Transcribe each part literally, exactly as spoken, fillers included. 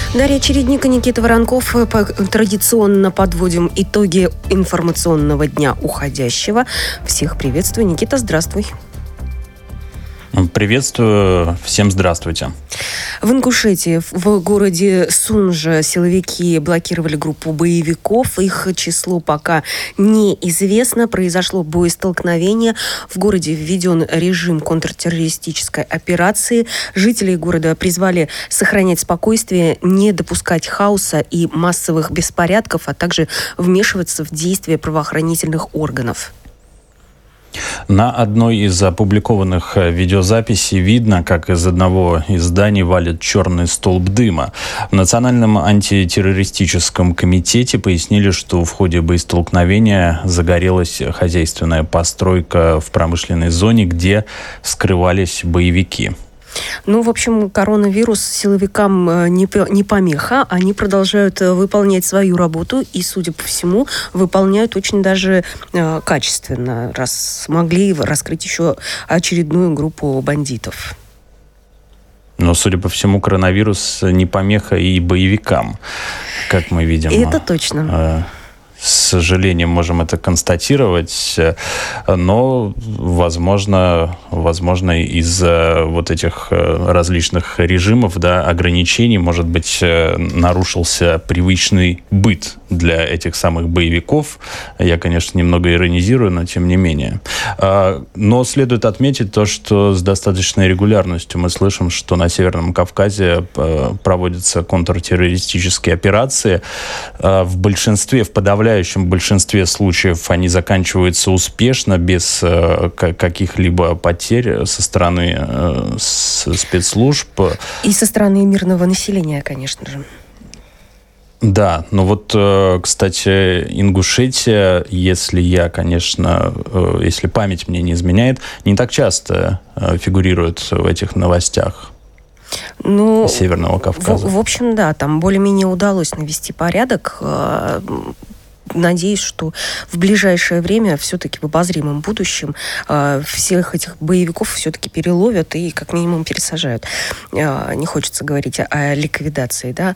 Дарья Чередник и Никита Воронков. Традиционно подводим итоги информационного дня уходящего. Всех приветствую. Никита, здравствуй. Приветствую. Всем здравствуйте. В Ингушетии, в городе Сунжа, силовики блокировали группу боевиков. Их число пока неизвестно. Произошло боестолкновение. В городе введен режим контртеррористической операции. Жители города призвали сохранять спокойствие, не допускать хаоса и массовых беспорядков, а также вмешиваться в действия правоохранительных органов. На одной из опубликованных видеозаписей видно, как из одного из зданий валит черный столб дыма. В Национальном антитеррористическом комитете пояснили, что в ходе боестолкновения загорелась хозяйственная постройка в промышленной зоне, где скрывались боевики. Ну, в общем, коронавирус силовикам не, не помеха. Они продолжают выполнять свою работу и, судя по всему, выполняют очень даже э, качественно, раз смогли раскрыть еще очередную группу бандитов. Но, судя по всему, коронавирус не помеха и боевикам, как мы видим. Это точно. Э, С сожалением можем это констатировать, но, возможно, возможно из-за вот этих различных режимов, да, ограничений, может быть, нарушился привычный быт для этих самых боевиков. Я, конечно, немного иронизирую, но тем не менее. Но следует отметить то, что с достаточной регулярностью мы слышим, что на Северном Кавказе проводятся контртеррористические операции. В большинстве, в подавляющем В подавляющем большинстве случаев они заканчиваются успешно, без э, каких-либо потерь со стороны э, спецслужб. И со стороны мирного населения, конечно же. Да, но вот, кстати, Ингушетия, если я, конечно, если память мне не изменяет, не так часто фигурирует в этих новостях. Ну, Северного Кавказа. В, в общем, да, там более-менее удалось навести порядок. Надеюсь, что в ближайшее время, все-таки в обозримом будущем, всех этих боевиков все-таки переловят и как минимум пересажают. Не хочется говорить о ликвидации, да.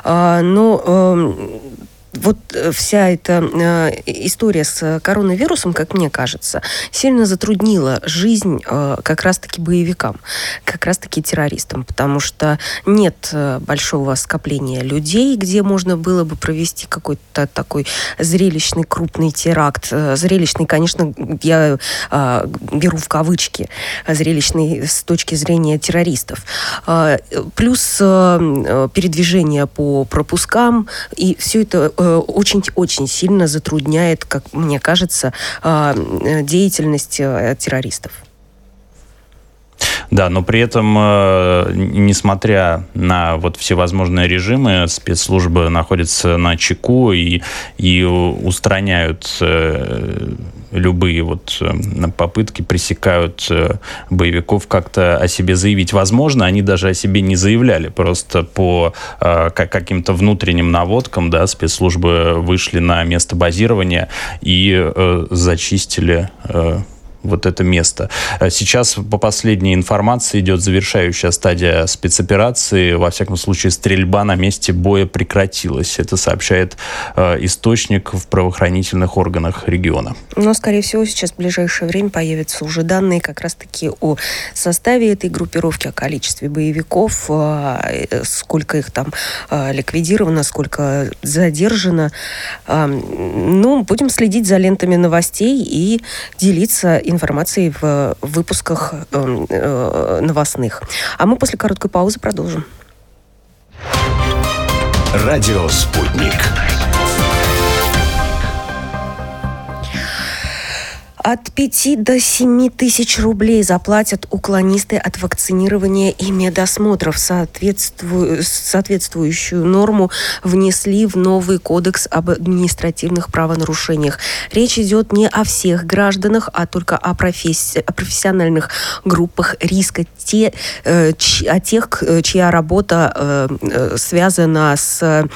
Но вот вся эта э, история с коронавирусом, как мне кажется, сильно затруднила жизнь э, как раз-таки боевикам, как раз-таки террористам, потому что нет э, большого скопления людей, где можно было бы провести какой-то такой зрелищный крупный теракт. Э, зрелищный, конечно, я э, беру в кавычки, зрелищный с точки зрения террористов. Э, плюс э, передвижение по пропускам, и все это э, очень-очень сильно затрудняет, как мне кажется, деятельность террористов. Да, но при этом, несмотря на вот всевозможные режимы, спецслужбы находятся на чеку и, и устраняют любые вот попытки, пресекают боевиков как-то о себе заявить. Возможно, они даже о себе не заявляли, просто по каким-то внутренним наводкам, да, спецслужбы вышли на место базирования и зачистили вот это место. Сейчас, по последней информации, идет завершающая стадия спецоперации. Во всяком случае, стрельба на месте боя прекратилась. Это сообщает э, источник в правоохранительных органах региона. Но, скорее всего, сейчас в ближайшее время появятся уже данные как раз-таки о составе этой группировки, о количестве боевиков, э, сколько их там э, ликвидировано, сколько задержано. Э, ну, будем следить за лентами новостей и делиться информацией информации в выпусках э, э, новостных. А мы после короткой паузы продолжим. Радио «Спутник». От пяти до семи тысяч рублей заплатят уклонисты от вакцинирования и медосмотров. Соответствую, соответствующую норму внесли в новый кодекс об административных правонарушениях. Речь идет не о всех гражданах, а только о, професси- о профессиональных группах риска, те, э, ч- о тех, чья работа э, э, связана с, э,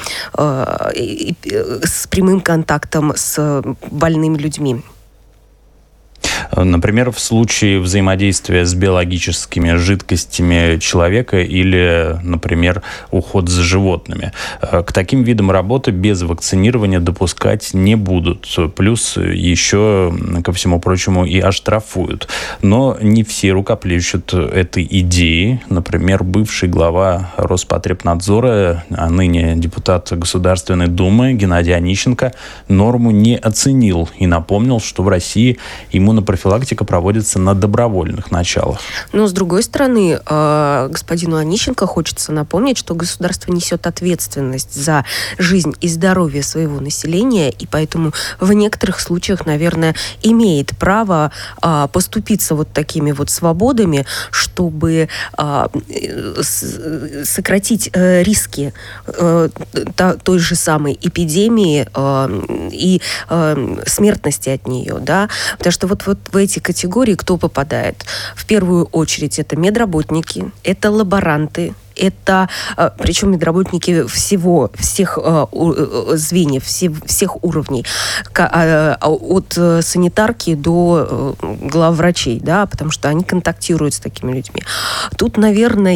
э, с прямым контактом с больными людьми. Например, в случае взаимодействия с биологическими жидкостями человека или, например, уход за животными. К таким видам работы без вакцинирования допускать не будут. Плюс еще, ко всему прочему, и оштрафуют. Но не все рукоплещут этой идеи. Например, бывший глава Роспотребнадзора, а ныне депутат Государственной Думы Геннадий Онищенко норму не оценил и напомнил, что в России иммунопрофилактика проводится на добровольных началах. Но, с другой стороны, господину Онищенко хочется напомнить, что государство несет ответственность за жизнь и здоровье своего населения, и поэтому в некоторых случаях, наверное, имеет право поступиться вот такими вот свободами, чтобы сократить риски той же самой эпидемии и смертности от нее, да, потому что вот, вот в эти категории кто попадает? В первую очередь это медработники, это лаборанты, это, причем медработники всего, всех звеньев, всех уровней, от санитарки до главврачей, да, потому что они контактируют с такими людьми. Тут, наверное,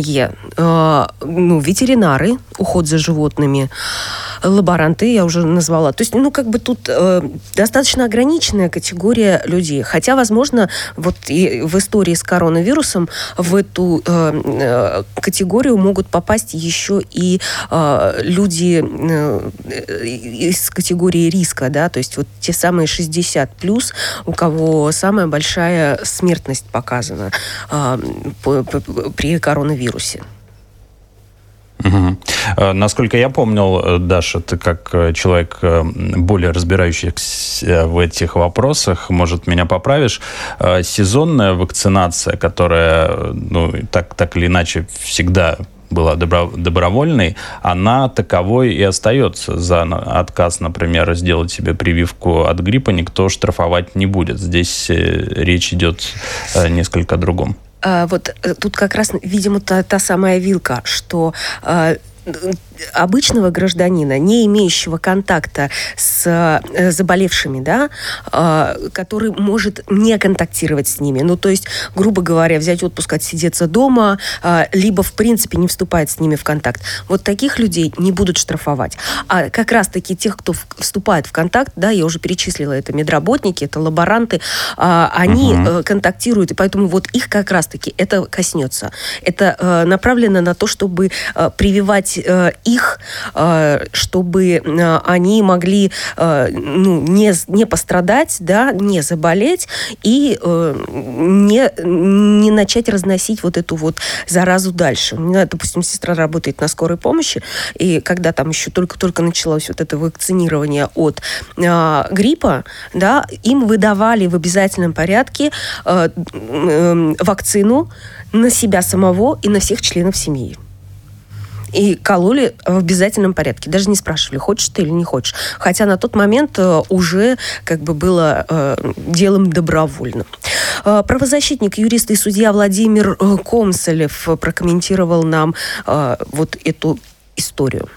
ну, ветеринары, уход за животными, лаборанты, я уже назвала. То есть, ну, как бы тут э, достаточно ограниченная категория людей. Хотя, возможно, вот и в истории с коронавирусом в эту э, э, категорию могут попасть еще и э, люди э, из категории риска, да, то есть вот те самые шестьдесят плюс, у кого самая большая смертность показана э, по, по, при коронавирусе. Угу. Насколько я помнил, Даша, ты как человек, более разбирающийся в этих вопросах, может, меня поправишь, сезонная вакцинация, которая, ну, так, так или иначе всегда была добро, добровольной, она таковой и остается. За отказ, например, сделать себе прививку от гриппа никто штрафовать не будет. Здесь речь идет несколько о другом. Вот тут как раз, видимо, та, та самая вилка, что э, обычного гражданина, не имеющего контакта с э, заболевшими, да, э, который может не контактировать с ними. Ну, то есть, грубо говоря, взять отпуск, отсидеться дома, э, либо, в принципе, не вступать с ними в контакт. Вот таких людей не будут штрафовать. А как раз-таки тех, кто в, вступает в контакт, да, я уже перечислила, это медработники, это лаборанты, э, они угу. э, контактируют, и поэтому вот их как раз-таки это коснется. Это э, направлено на то, чтобы э, прививать э, их, чтобы они могли ну, не, не пострадать, да, не заболеть и не, не начать разносить вот эту вот заразу дальше. У меня, допустим, сестра работает на скорой помощи, и когда там еще только-только началось вот это вакцинирование от а, гриппа, да, им выдавали в обязательном порядке а, а, вакцину на себя самого и на всех членов семьи. И кололи в обязательном порядке. Даже не спрашивали, хочешь ты или не хочешь. Хотя на тот момент уже как бы было э, делом добровольным. Э, правозащитник, юрист и судья Владимир Комсолев прокомментировал нам э, вот эту историю.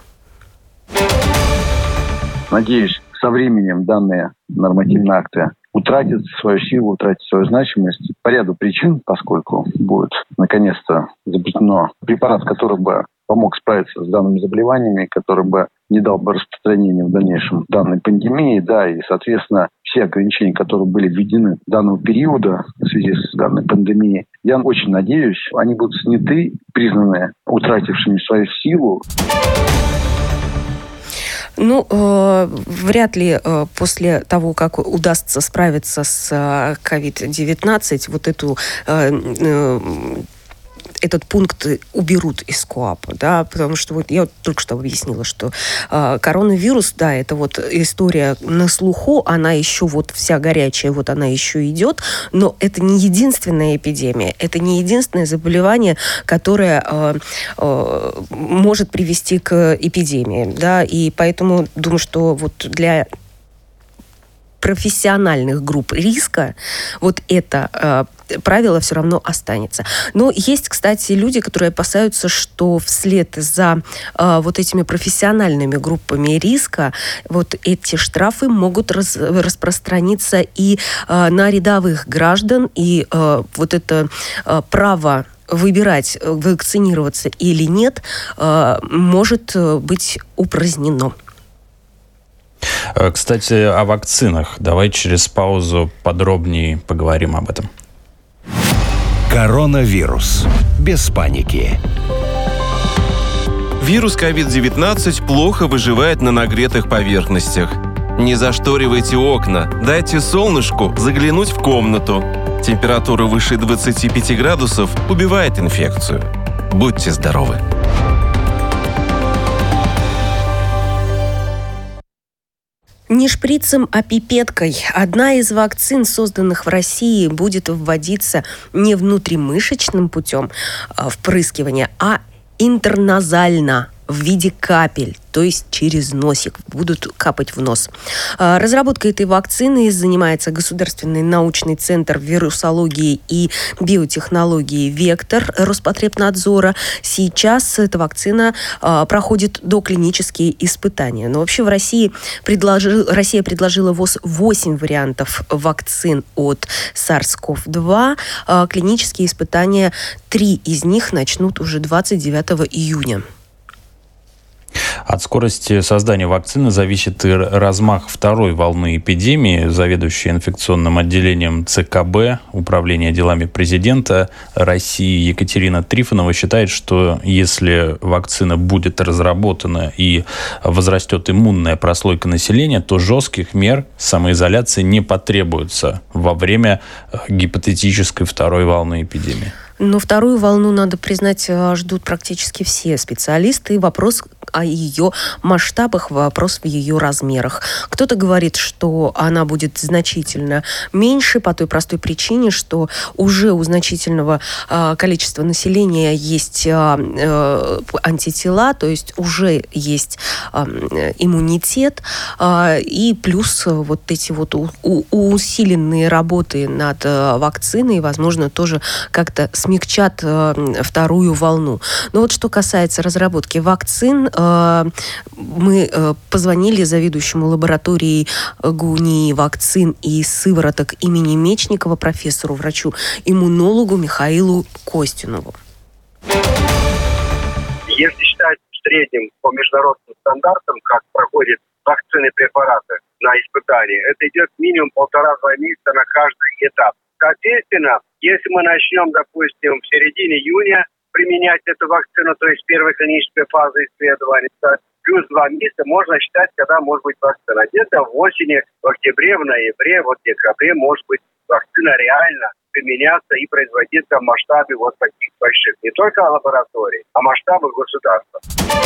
Надеюсь, со временем данные нормативные акты утратит свою силу, утратит свою значимость по ряду причин, поскольку будет наконец-то запретено препарат, который бы помог справиться с данными заболеваниями, который бы не дал бы распространения в дальнейшем данной пандемии, да, и, соответственно, все ограничения, которые были введены данного периода в связи с данной пандемией, я очень надеюсь, они будут сняты, признаны утратившими свою силу. Ну, э, вряд ли э, после того, как удастся справиться с э, ковид девятнадцать, вот эту э, э, этот пункт уберут из КоАПа, да, потому что вот я вот только что объяснила, что э, коронавирус, да, это вот история на слуху, она еще вот вся горячая, вот она еще идет, но это не единственная эпидемия, это не единственное заболевание, которое э, э, может привести к эпидемии, да, и поэтому думаю, что вот для профессиональных групп риска, вот это правило все равно останется. Но есть, кстати, люди, которые опасаются, что вслед за э, вот этими профессиональными группами риска вот эти штрафы могут раз, распространиться и э, на рядовых граждан, и э, вот это э, право выбирать, вакцинироваться или нет, э, может быть упразднено. Кстати, о вакцинах. Давай через паузу подробнее поговорим об этом. Коронавирус. Без паники. Вирус ковид девятнадцать плохо выживает на нагретых поверхностях. Не зашторивайте окна, дайте солнышку заглянуть в комнату. Температура выше двадцати пяти градусов убивает инфекцию. Будьте здоровы! Не шприцем, а пипеткой. Одна из вакцин, созданных в России, будет вводиться не внутримышечным путем впрыскивания, а интерназально, в виде капель, то есть через носик, будут капать в нос. Разработкой этой вакцины занимается Государственный научный центр вирусологии и биотехнологии «Вектор» Роспотребнадзора. Сейчас эта вакцина проходит доклинические испытания. Но вообще в России предложил, Россия предложила ввоз восемь вариантов вакцин от SARS-ков два. Клинические испытания, три из них начнут уже двадцать девятого июня. От скорости создания вакцины зависит и размах второй волны эпидемии. Заведующая инфекционным отделением ЦКБ Управления делами президента России Екатерина Трифонова считает, что если вакцина будет разработана и возрастет иммунная прослойка населения, то жестких мер самоизоляции не потребуется во время гипотетической второй волны эпидемии. Но вторую волну, надо признать, ждут практически все специалисты. Вопрос о ее масштабах, вопрос в ее размерах. Кто-то говорит, что она будет значительно меньше по той простой причине, что уже у значительного э, количества населения есть э, э, антитела, то есть уже есть э, иммунитет, э, и плюс вот эти вот у, у, усиленные работы над э, вакциной, возможно, тоже как-то смягчат э, вторую волну. Но вот что касается разработки вакцин, мы позвонили заведующему лабораторией ГУНИ вакцин и сывороток имени Мечникова профессору, врачу-иммунологу Михаилу Костинову. Если считать в среднем по международным стандартам, как проходят вакцины препараты на испытании, это идет минимум полтора-два месяца на каждый этап. Соответственно, если мы начнем, допустим, в середине июня применять эту вакцину, то есть первой клинической фазы исследования, плюс два месяца можно считать, когда может быть вакцина. Где-то в осени, в октябре, в ноябре, вот в декабре может быть вакцина реально применяться и производиться в масштабе вот таких больших. Не только лабораторий, а масштабы государства.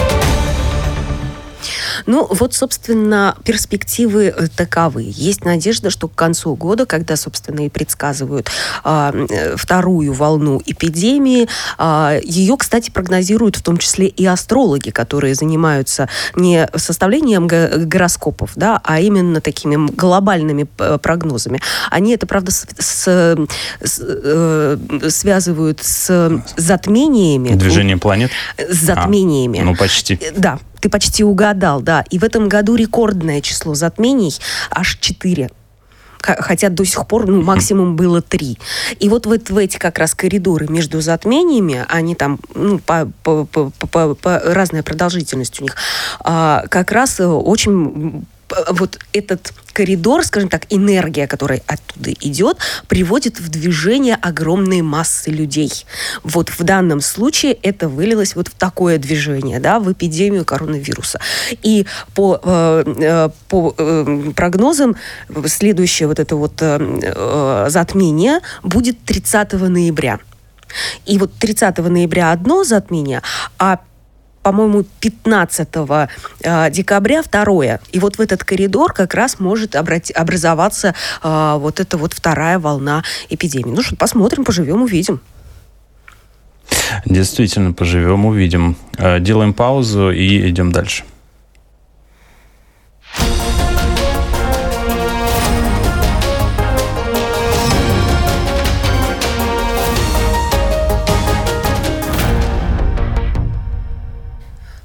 Ну, вот, собственно, перспективы таковы. Есть надежда, что к концу года, когда, собственно, и предсказывают э, вторую волну эпидемии, э, ее, кстати, прогнозируют в том числе и астрологи, которые занимаются не составлением гороскопов, да, а именно такими глобальными прогнозами. Они это, правда, с, с, с, э, связывают с затмениями. Движение планет? С затмениями. А, ну, почти. Да. Ты почти угадал, да. И в этом году рекордное число затмений аж четыре. Хотя до сих пор ну, максимум было три. И вот в, в эти как раз коридоры между затмениями, они там ну, по, по, по, по, по разная продолжительность у них, а, как раз очень... Вот этот коридор, скажем так, энергия, которая оттуда идет, приводит в движение огромные массы людей. Вот в данном случае это вылилось вот в такое движение, да, в эпидемию коронавируса. И по, э, по э, прогнозам следующее вот это вот э, затмение будет тридцатого ноября. И вот тридцатого ноября одно затмение, а по-моему, пятнадцатого декабря второе. И вот в этот коридор как раз может обрати- образоваться э, вот эта вот вторая волна эпидемии. Ну что, посмотрим, поживем, увидим. Действительно, поживем, увидим. Делаем паузу и идем дальше.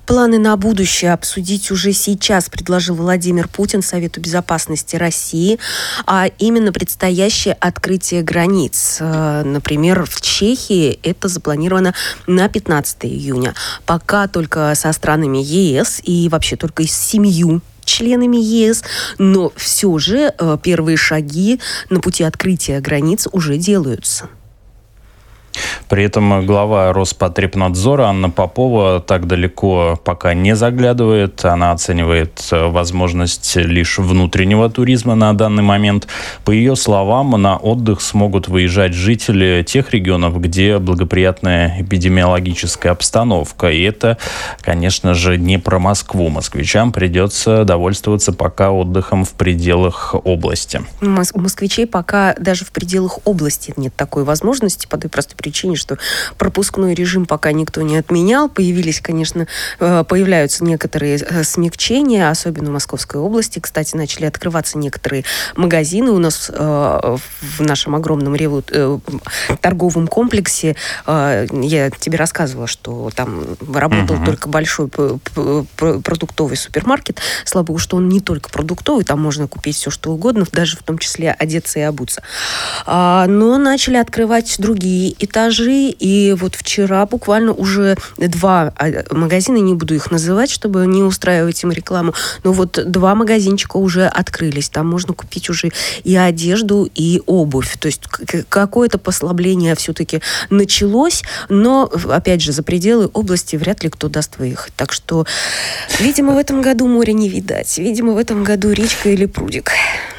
Планы на будущее обсудить уже сейчас предложил Владимир Путин Совету безопасности России, а именно предстоящее открытие границ. Например, в Чехии это запланировано на пятнадцатое июня. Пока только со странами ЕС и вообще только с семью членами ЕС, но все же первые шаги на пути открытия границ уже делаются. При этом глава Роспотребнадзора Анна Попова так далеко пока не заглядывает. Она оценивает возможность лишь внутреннего туризма на данный момент. По ее словам, на отдых смогут выезжать жители тех регионов, где благоприятная эпидемиологическая обстановка. И это, конечно же, не про Москву. Москвичам придется довольствоваться пока отдыхом в пределах области. У москвичей пока даже в пределах области нет такой возможности по той простой причине, что пропускной режим пока никто не отменял. Появились, конечно, появляются некоторые смягчения, особенно в Московской области. Кстати, начали открываться некоторые магазины у нас в нашем огромном реву... торговом комплексе. Я тебе рассказывала, что там работал uh-huh. только большой продуктовый супермаркет. Слава богу, что он не только продуктовый, там можно купить все, что угодно, даже в том числе одеться и обуться. Но начали открывать другие этажи, и вот вчера буквально уже два магазина, не буду их называть, чтобы не устраивать им рекламу, но вот два магазинчика уже открылись. Там можно купить уже и одежду, и обувь. То есть какое-то послабление все-таки началось, но, опять же, за пределы области вряд ли кто даст выехать. Так что, видимо, в этом году моря не видать. Видимо, в этом году речка или прудик.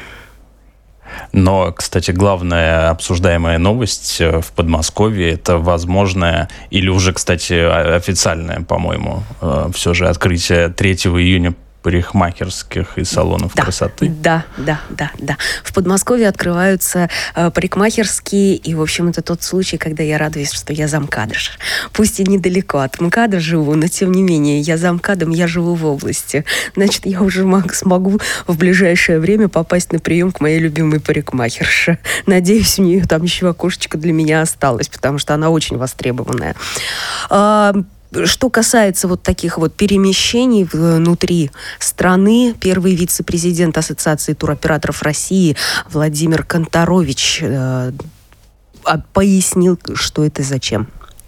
Но, кстати, главная обсуждаемая новость в Подмосковье – это возможное, или уже, кстати, официальное, по-моему, все же открытие третьего июня парикмахерских и салонов да, красоты. Да, да, да, да. В Подмосковье открываются э, парикмахерские, и, в общем, это тот случай, когда я радуюсь, что я замкадр. Пусть и недалеко от МКАДа живу, но, тем не менее, я замкадом, я живу в области. Значит, я уже мог, смогу в ближайшее время попасть на прием к моей любимой парикмахерше. Надеюсь, у нее там еще окошечко для меня осталось, потому что она очень востребованная. А, Что касается вот таких вот перемещений внутри страны, первый вице-президент Ассоциации туроператоров России Владимир Конторович э, пояснил, что это и зачем.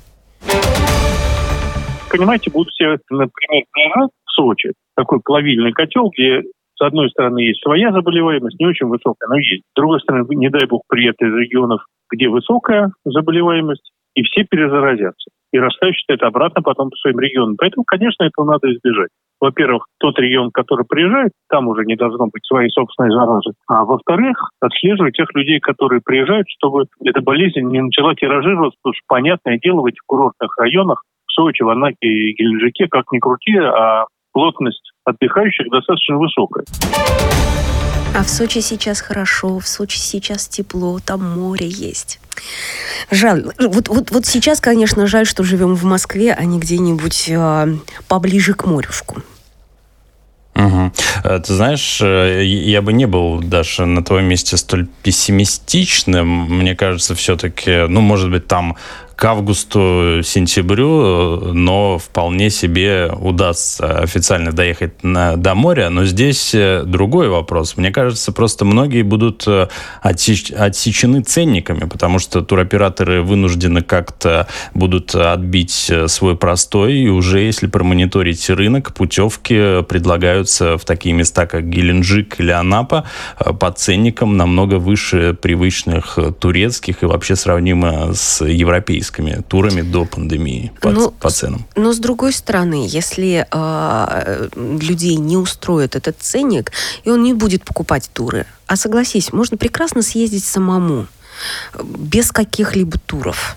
Понимаете, будут все, например, в Сочи. Такой плавильный котел, где с одной стороны есть своя заболеваемость, не очень высокая, но есть. С другой стороны, не дай бог, приехать из регионов, где высокая заболеваемость, и все перезаразятся. И растащат это обратно потом по своим регионам. Поэтому, конечно, этого надо избежать. Во-первых, тот регион, который приезжает, там уже не должно быть своей собственной заразы. А во-вторых, отслеживать тех людей, которые приезжают, чтобы эта болезнь не начала тиражироваться, потому что, понятное дело, в этих курортных районах, в Сочи, в Анаке и Геленджике, как ни крути, а плотность отдыхающих достаточно высокая. А в Сочи сейчас хорошо, в Сочи сейчас тепло, там море есть. Жаль. Вот, вот, вот сейчас, конечно, жаль, что живем в Москве, а не где-нибудь э, поближе к морюшку. Угу. Ты знаешь, я бы не был даже на твоем месте столь пессимистичным. Мне кажется, все-таки, ну, может быть, там к августу-сентябрю, но вполне себе удастся официально доехать на, до моря. Но здесь другой вопрос. Мне кажется, просто многие будут отсеч, отсечены ценниками, потому что туроператоры вынуждены как-то будут отбить свой простой. И уже, если промониторить рынок, путевки предлагаются в такие места, как Геленджик или Анапа, по ценникам намного выше привычных турецких и вообще сравнимо с европейскими турами до пандемии по, но, по ценам. Но с другой стороны, если э, людей не устроит этот ценник, и он не будет покупать туры, а согласись, можно прекрасно съездить самому, без каких-либо туров.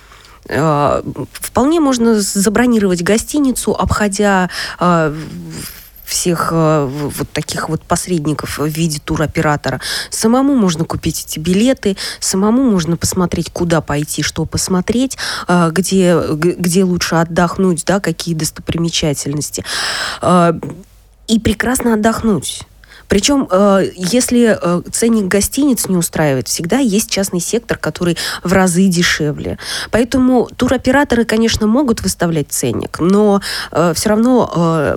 Э, вполне можно забронировать гостиницу, обходя э, всех э, вот таких вот посредников в виде туроператора. Самому можно купить эти билеты, самому можно посмотреть, куда пойти, что посмотреть, э, где, где лучше отдохнуть, да, какие достопримечательности. Э, и прекрасно отдохнуть. Причем, если ценник гостиниц не устраивает, всегда есть частный сектор, который в разы дешевле. Поэтому туроператоры, конечно, могут выставлять ценник, но все равно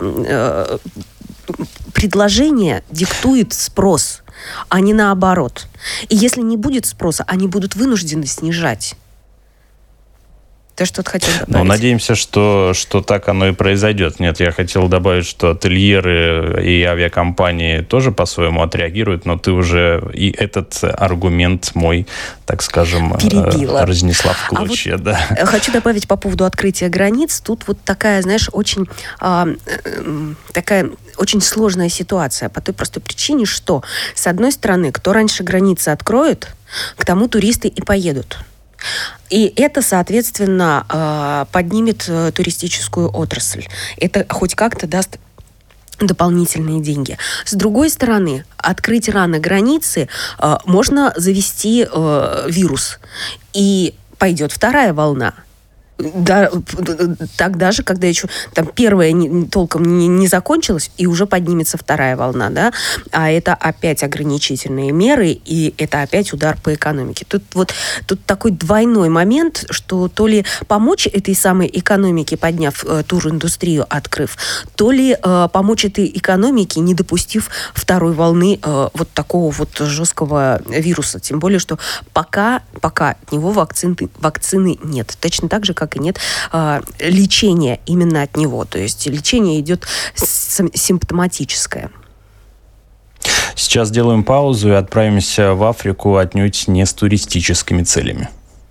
предложение диктует спрос, а не наоборот. И если не будет спроса, они будут вынуждены снижать. Ты что-то хотел добавить? Ну, надеемся, что, что так оно и произойдет. Нет, я хотел добавить, что ательеры и авиакомпании тоже по-своему отреагируют, но ты уже и этот аргумент мой, так скажем, перебила, разнесла в клочья. А вот да. Хочу добавить по поводу открытия границ. Тут вот такая, знаешь, очень а, такая очень сложная ситуация по той простой причине, что, с одной стороны, кто раньше границы откроет, к тому туристы и поедут. И это, соответственно, поднимет туристическую отрасль. Это хоть как-то даст дополнительные деньги. С другой стороны, открыть рано границы можно завести вирус. И пойдет вторая волна. Да, тогда же, когда еще там первая не, толком не, не закончилась, и уже поднимется вторая волна, да, а это опять ограничительные меры, и это опять удар по экономике. Тут вот тут такой двойной момент, что то ли помочь этой самой экономике, подняв э, туриндустрию, открыв, то ли э, помочь этой экономике, не допустив второй волны э, вот такого вот жесткого вируса. Тем более, что пока, пока от него вакцины, вакцины нет. Точно так же, как как и нет э, лечения именно от него. То есть лечение идет симптоматическое. Сейчас сделаем паузу и отправимся в Африку отнюдь не с туристическими целями.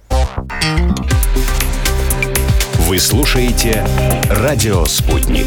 Вы слушаете «Радио Спутник».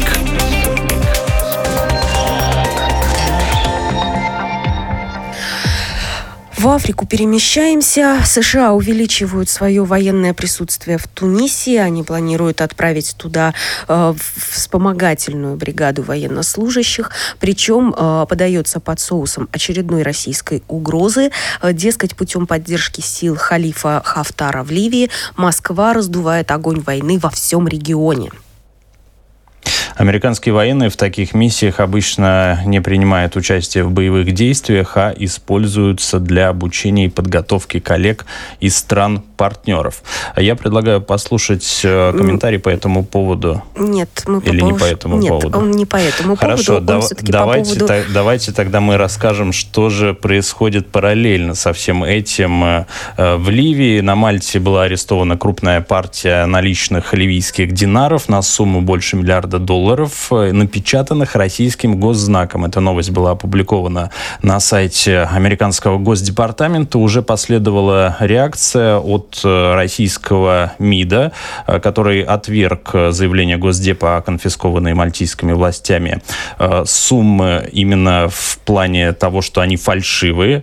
В Африку перемещаемся. США увеличивают свое военное присутствие в Тунисе. Они планируют отправить туда э, вспомогательную бригаду военнослужащих. Причем э, подается под соусом очередной российской угрозы. Э, дескать, путем поддержки сил халифа Хафтара в Ливии Москва раздувает огонь войны во всем регионе. Американские военные в таких миссиях обычно не принимают участие в боевых действиях, а используются для обучения и подготовки коллег из стран-партнеров. Я предлагаю послушать комментарий по этому поводу. Нет, мы Или по не по этому Нет, поводу? Нет, он не по этому Хорошо, поводу. Хорошо, да, давайте, по поводу... та, давайте тогда мы расскажем, что же происходит параллельно со всем этим. В Ливии на Мальте была арестована крупная партия наличных ливийских динаров на сумму больше миллиарда долларов, напечатанных российским госзнаком. Эта новость была опубликована на сайте американского Госдепартамента. Уже последовала реакция от российского МИДа, который отверг заявление Госдепа о конфискованной мальтийскими властями суммы именно в плане того, что они фальшивые.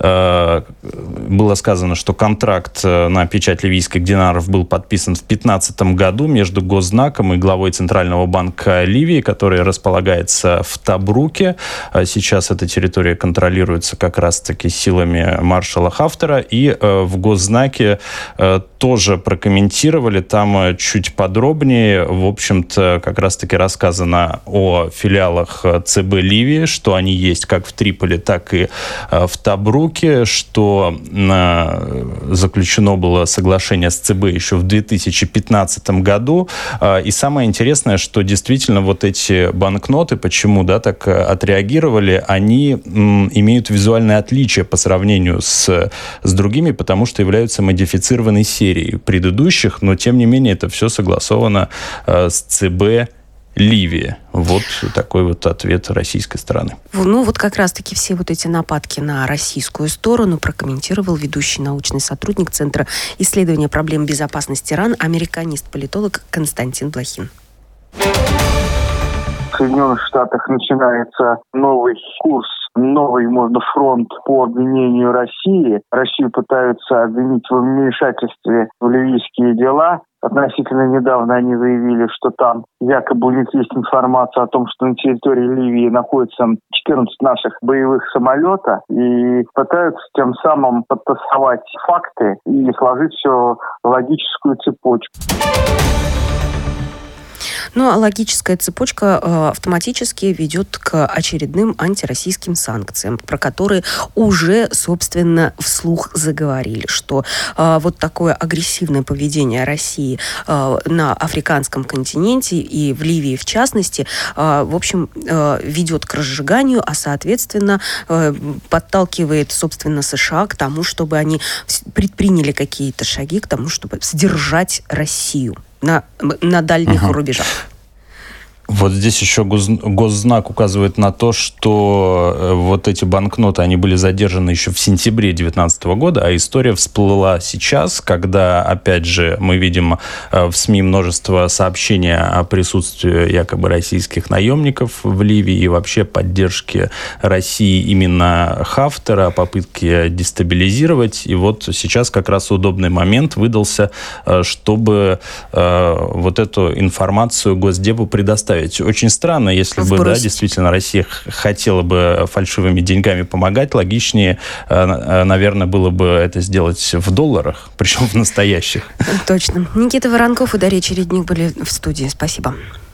Было сказано, что контракт на печать ливийских динаров был подписан в две тысячи пятнадцатом году между Госзнаком и главой Центрального банка Ливии, который располагается в Тобруке. Сейчас эта территория контролируется как раз-таки силами маршала Хафтара. И в Госзнаке тоже прокомментировали, там чуть подробнее, в общем-то, как раз-таки рассказано о филиалах ЦБ Ливии, что они есть как в Триполи, так и в Тобруке, что заключено было соглашение с ЦБ еще в две тысячи пятнадцатом году. И самое интересное, что действительно вот эти банкноты, почему, да, так отреагировали, они м, имеют визуальное отличие по сравнению с, с другими, потому что являются модифицированной серией предыдущих, но тем не менее это все согласовано э, с ЦБ Ливии. Вот такой вот ответ российской стороны. Ну, вот как раз-таки все вот эти нападки на российскую сторону прокомментировал ведущий научный сотрудник Центра исследования проблем безопасности РАН, американист-политолог Константин Блохин. В Соединенных Штатах начинается новый курс, новый, можно, фронт по обвинению России. Россию пытаются обвинить в вмешательстве в ливийские дела. Относительно недавно они заявили, что там якобы у них есть информация о том, что на территории Ливии находится четырнадцать наших боевых самолета, и пытаются тем самым подтасовать факты и сложить все в логическую цепочку. Ну, а логическая цепочка э, автоматически ведет к очередным антироссийским санкциям, про которые уже, собственно, вслух заговорили, что э, вот такое агрессивное поведение России э, на африканском континенте и в Ливии в частности, э, в общем, э, ведет к разжиганию, а, соответственно, э, подталкивает, собственно, США к тому, чтобы они предприняли какие-то шаги к тому, чтобы сдержать Россию на, на дальних угу. рубежах. Вот здесь еще гос, Госзнак указывает на то, что вот эти банкноты, они были задержаны еще в сентябре две тысячи девятнадцатого года, а история всплыла сейчас, когда, опять же, мы видим в СМИ множество сообщений о присутствии якобы российских наемников в Ливии и вообще поддержке России именно Хафтера, попытки дестабилизировать. И вот сейчас как раз удобный момент выдался, чтобы вот эту информацию Госдепу предоставить. Очень странно, если Вбросить. бы, да, действительно, Россия хотела бы фальшивыми деньгами помогать, логичнее, наверное, было бы это сделать в долларах, причем в настоящих. Точно. Никита Воронков и Дарья Чередник были в студии. Спасибо.